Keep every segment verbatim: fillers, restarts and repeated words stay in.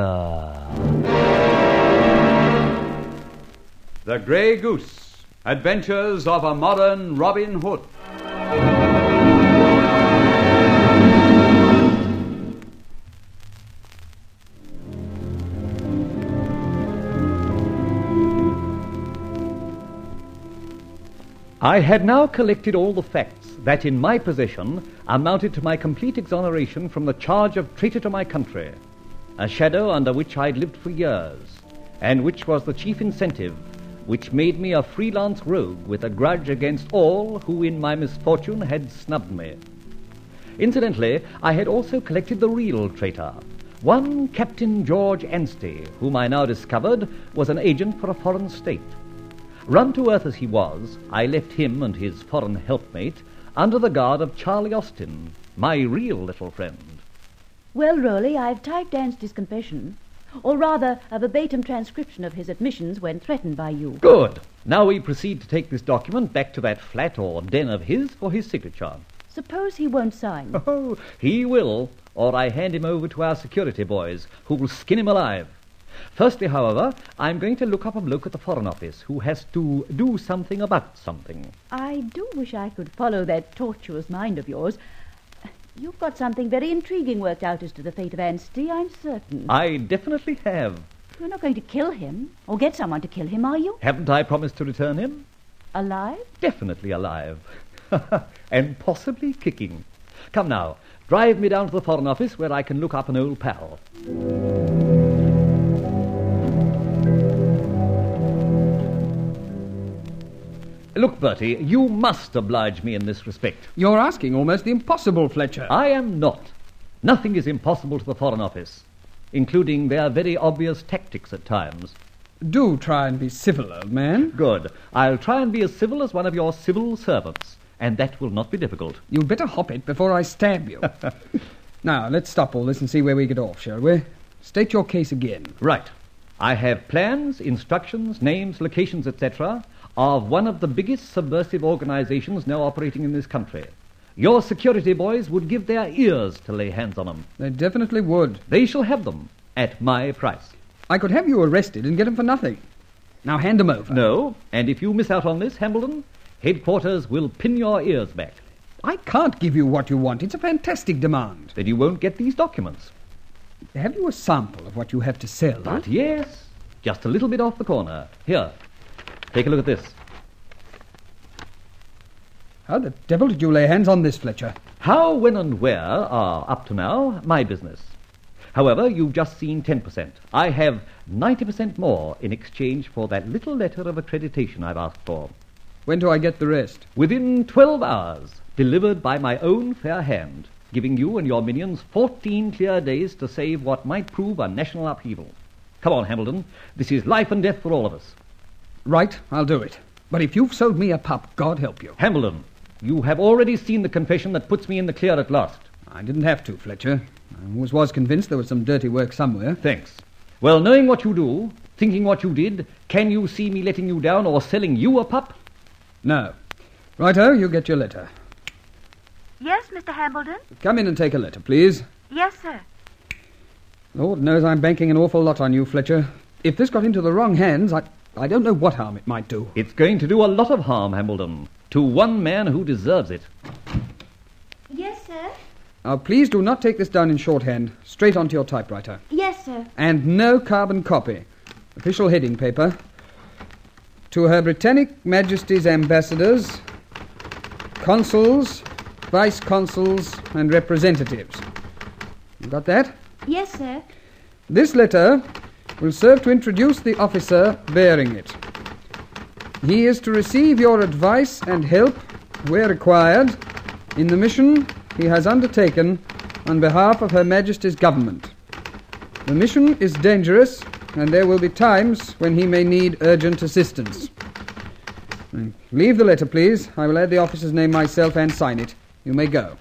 Fletcher. The Grey Goose, Adventures of a Modern Robin Hood. I had now collected all the facts that, in my possession, amounted to my complete exoneration from the charge of traitor to my country, a shadow under which I'd lived for years, and which was the chief incentive which made me a freelance rogue with a grudge against all who in my misfortune had snubbed me. Incidentally, I had also collected the real traitor, one Captain George Anstey, whom I now discovered was an agent for a foreign state. Run to earth as he was, I left him and his foreign helpmate under the guard of Charlie Austin, my real little friend. Well, Rowley, I've typed Anstey's confession, or rather a verbatim transcription of his admissions when threatened by you. Good. Now we proceed to take this document back to that flat or den of his for his signature. Suppose he won't sign. Oh, he will, or I hand him over to our security boys, who'll skin him alive. Firstly, however, I'm going to look up a bloke at the Foreign Office who has to do something about something. I do wish I could follow that tortuous mind of yours. You've got something very intriguing worked out as to the fate of Anstey, I'm certain. I definitely have. You're not going to kill him, or get someone to kill him, are you? Haven't I promised to return him? Alive? Definitely alive. And possibly kicking. Come now, drive me down to the Foreign Office where I can look up an old pal. Look, Bertie, you must oblige me in this respect. You're asking almost the impossible, Fletcher. I am not. Nothing is impossible to the Foreign Office, including their very obvious tactics at times. Do try and be civil, old man. Good. I'll try and be as civil as one of your civil servants, and that will not be difficult. You'd better hop it before I stab you. Now, let's stop all this and see where we get off, shall we? State your case again. Right. I have plans, instructions, names, locations, et cetera, of one of the biggest subversive organizations now operating in this country. Your security boys would give their ears to lay hands on them. They definitely would. They shall have them at my price. I could have you arrested and get them for nothing. Now hand them over. No, and if you miss out on this, Hambledon, headquarters will pin your ears back. I can't give you what you want. It's a fantastic demand. Then you won't get these documents. Have you a sample of what you have to sell? But yes, just a little bit off the corner. Here, take a look at this. How the devil did you lay hands on this, Fletcher? How, when, and where are, up to now, my business. However, you've just seen ten percent. I have ninety percent more in exchange for that little letter of accreditation I've asked for. When do I get the rest? Within twelve hours, delivered by my own fair hand, giving you and your minions fourteen clear days to save what might prove a national upheaval. Come on, Hambledon. This is life and death for all of us. Right, I'll do it. But if you've sold me a pup, God help you. Hambledon, you have already seen the confession that puts me in the clear at last. I didn't have to, Fletcher. I always was convinced there was some dirty work somewhere. Thanks. Well, knowing what you do, thinking what you did, can you see me letting you down or selling you a pup? No. Righto, you get your letter. Yes, Mister Hambledon? Come in and take a letter, please. Yes, sir. Lord knows I'm banking an awful lot on you, Fletcher. If this got into the wrong hands, I, I don't know what harm it might do. It's going to do a lot of harm, Hambledon, to one man who deserves it. Yes, sir. Now, please do not take this down in shorthand. Straight onto your typewriter. Yes, sir. And no carbon copy. Official heading paper. To Her Britannic Majesty's ambassadors, consuls, vice-consuls, and representatives. You got that? Yes, sir. This letter will serve to introduce the officer bearing it. He is to receive your advice and help, where required, in the mission he has undertaken on behalf of Her Majesty's government. The mission is dangerous, and there will be times when he may need urgent assistance. Leave the letter, please. I will add the officer's name myself and sign it. You may go.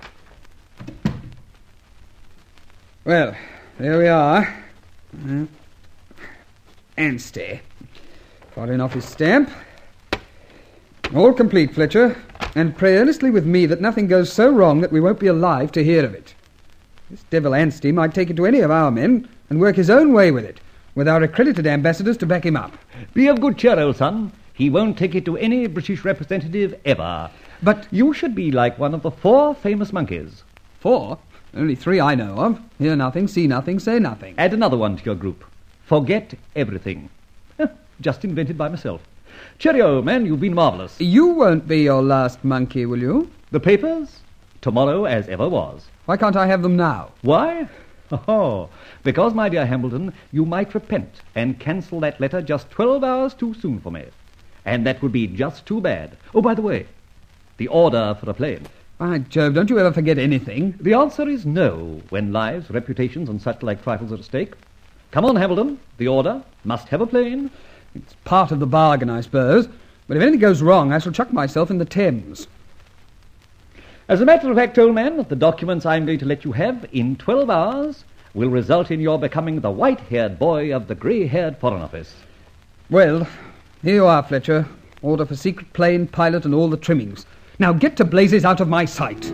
Well, there we are. Uh, Anstey. Foreign Office stamp. All complete, Fletcher. And pray earnestly with me that nothing goes so wrong that we won't be alive to hear of it. This devil Anstey might take it to any of our men and work his own way with it, with our accredited ambassadors to back him up. Be of good cheer, old son. He won't take it to any British representative ever. But You should be like one of the four famous monkeys. four? Only three I know of. Hear nothing, see nothing, say nothing. Add another one to your group. Forget everything. Just invented by myself. Cheerio, man, you've been marvellous. You won't be your last monkey, will you? The papers? Tomorrow as ever was. Why can't I have them now? Why? Oh, because, my dear Hambledon, you might repent and cancel that letter just twelve hours too soon for me. And that would be just too bad. Oh, by the way, the order for a plane. By Jove, don't you ever forget anything? The answer is no, when lives, reputations, and such like trifles are at stake. Come on, Hambledon, the order. Must have a plane. It's part of the bargain, I suppose. But if anything goes wrong, I shall chuck myself in the Thames. As a matter of fact, old man, the documents I'm going to let you have in twelve hours will result in your becoming the white-haired boy of the grey-haired Foreign Office. Well, here you are, Fletcher. Order for secret plane, pilot, and all the trimmings. Now get to blazes out of my sight.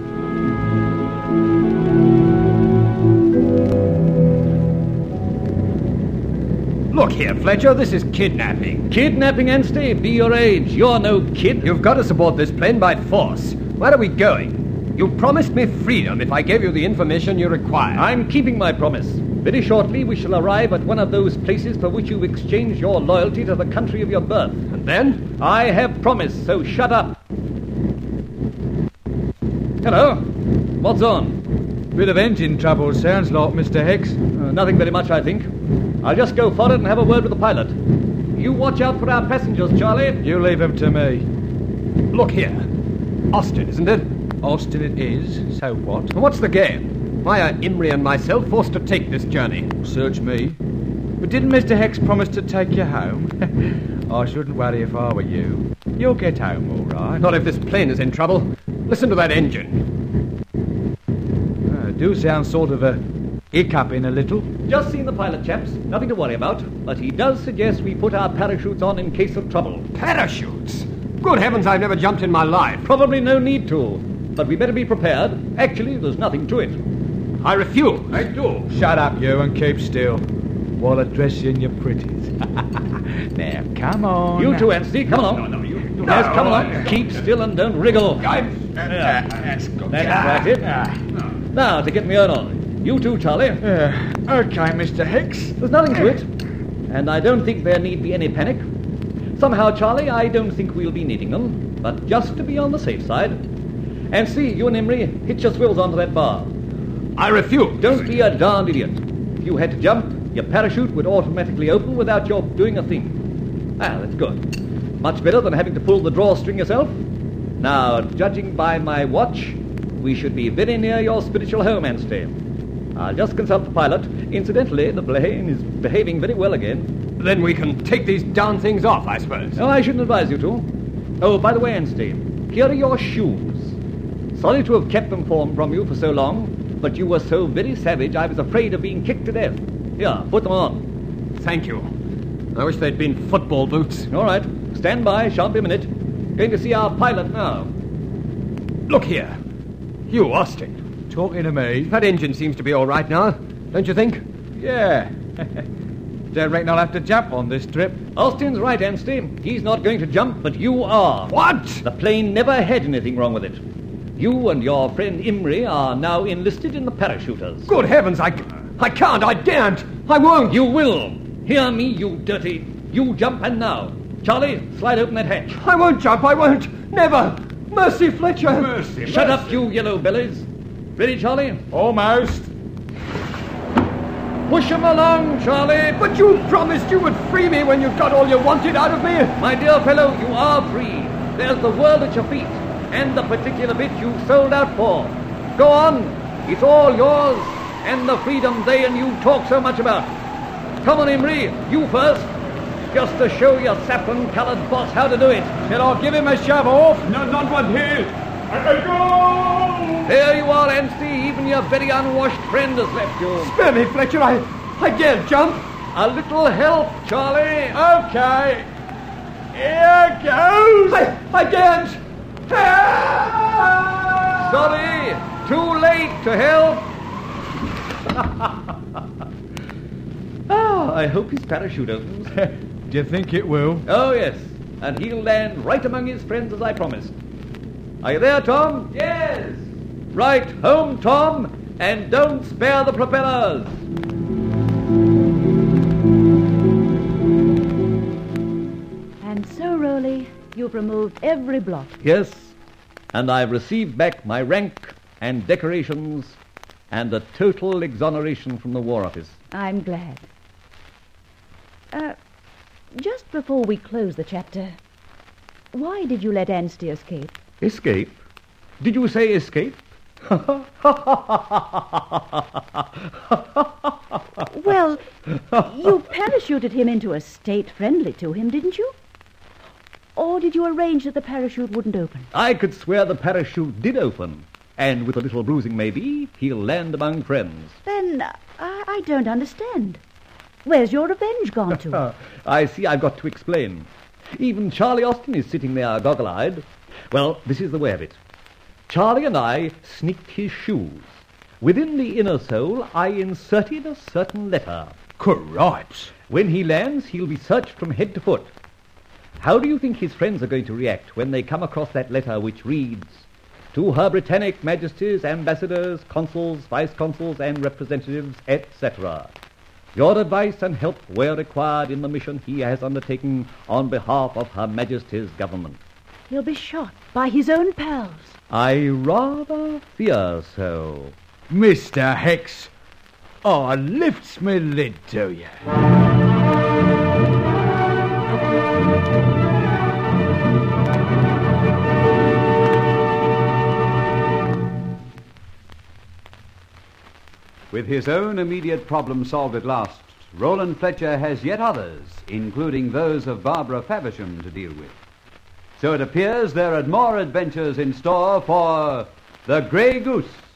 Look here, Fletcher, this is kidnapping. Kidnapping, Anstey, be your age. You're no kid. You've got us aboard this plane by force. Where are we going? You promised me freedom if I gave you the information you require. I'm keeping my promise. Very shortly we shall arrive at one of those places for which you've exchanged your loyalty to the country of your birth. And then? I have promised, so shut up. Hello. What's on? Bit of engine trouble, sounds like, Mister Hicks. Uh, nothing very much, I think. I'll just go forward and have a word with the pilot. You watch out for our passengers, Charlie. You leave him to me. Look here. Austin, isn't it? Austin it is, so what? What's the game? Why are Imrie and myself forced to take this journey? Search me. But didn't Mister Hicks promise to take you home? I shouldn't worry if I were you. You'll get home all right. Not if this plane is in trouble. Listen to that engine. Uh, do sound sort of a hiccuping a little. Just seen the pilot, chaps. Nothing to worry about. But he does suggest we put our parachutes on in case of trouble. Parachutes? Good heavens, I've never jumped in my life. Probably no need to. But we better be prepared. Actually, there's nothing to it. I refuse. I do. Shut up, you, and keep still while addressing your pretties. Now, come on. You too, Anstey. Come along. No, no, you... No, yes, come along. Keep still and don't wriggle. I'm... Yeah. That's good. That's right, it. Now, to get me on. You too, Charlie. Uh, okay, Mister Hicks. There's nothing to it. And I don't think there need be any panic. Somehow, Charlie, I don't think we'll be needing them. But just to be on the safe side. And see, you and Imrie, hitch your swills onto that bar. I refuse. Don't be a darned idiot. If you had to jump, your parachute would automatically open without your doing a thing. Ah, that's good. Much better than having to pull the drawstring yourself. Now, judging by my watch, we should be very near your spiritual home, Anstey. I'll just consult the pilot. Incidentally, the plane is behaving very well again. Then we can take these darn things off, I suppose. No, I shouldn't advise you to. Oh, by the way, Anstey, here are your shoes. Sorry to have kept them from, from you for so long, but you were so very savage I was afraid of being kicked to death. Here, put them on. Thank you. I wish they'd been football boots. All right. Stand by. Shan't be a minute. Going to see our pilot now. Look here. You, Austin. Talking to me? That engine seems to be all right now, don't you think? Yeah. Don't reckon I'll have to jump on this trip. Austin's right, Anstey. He's not going to jump, but you are. What? The plane never had anything wrong with it. You and your friend Imrie are now enlisted in the parachuters. Good heavens, I, I can't, I daren't, I won't. You will. Hear me, you dirty... You jump, and now. Charlie, slide open that hatch. I won't jump, I won't. Never. Mercy, Fletcher. Mercy, Shut mercy. up, you yellow bellies. Ready, Charlie? Almost. Push him along, Charlie. But you promised you would free me when you got all you wanted out of me. My dear fellow, you are free. There's the world at your feet. And the particular bit you sold out for. Go on. It's all yours. And the freedom they and you talk so much about. Come on, Imrie. You first. Just to show your saffron-coloured boss how to do it. Shall I give him a shove off? No, not one here. There you are, Anstey. Even your very unwashed friend has left you. Spare me, Fletcher. I, I daren't jump. A little help, Charlie. Okay. Here goes. I, I daren't. Sorry. Too late to help. I hope his parachute opens. Do you think it will? Oh, yes. And he'll land right among his friends as I promised. Are you there, Tom? Yes! Right home, Tom, and don't spare the propellers. And so, Rowley, you've removed every blot. Yes, and I've received back my rank and decorations and a total exoneration from the War Office. I'm glad. Uh, just before we close the chapter, why did you let Anstey escape? Escape? Did you say escape? Well, you parachuted him into a state friendly to him, didn't you? Or did you arrange that the parachute wouldn't open? I could swear the parachute did open, and with a little bruising maybe, he'll land among friends. Then uh, I, I don't understand. Where's your revenge gone to? I see I've got to explain. Even Charlie Austin is sitting there goggle-eyed. Well, this is the way of it. Charlie and I sneaked his shoes. Within the inner sole, I inserted a certain letter. Cripes. When he lands, he'll be searched from head to foot. How do you think his friends are going to react when they come across that letter which reads, "To Her Britannic Majesty's ambassadors, consuls, vice-consuls, and representatives, et cetera. Your advice and help were required in the mission he has undertaken on behalf of Her Majesty's government." He'll be shot by his own pals. I rather fear so. Mister Hex, I lifts me lid to you. With his own immediate problem solved at last, Roland Fletcher has yet others, including those of Barbara Faversham, to deal with. So it appears there are more adventures in store for The Grey Goose.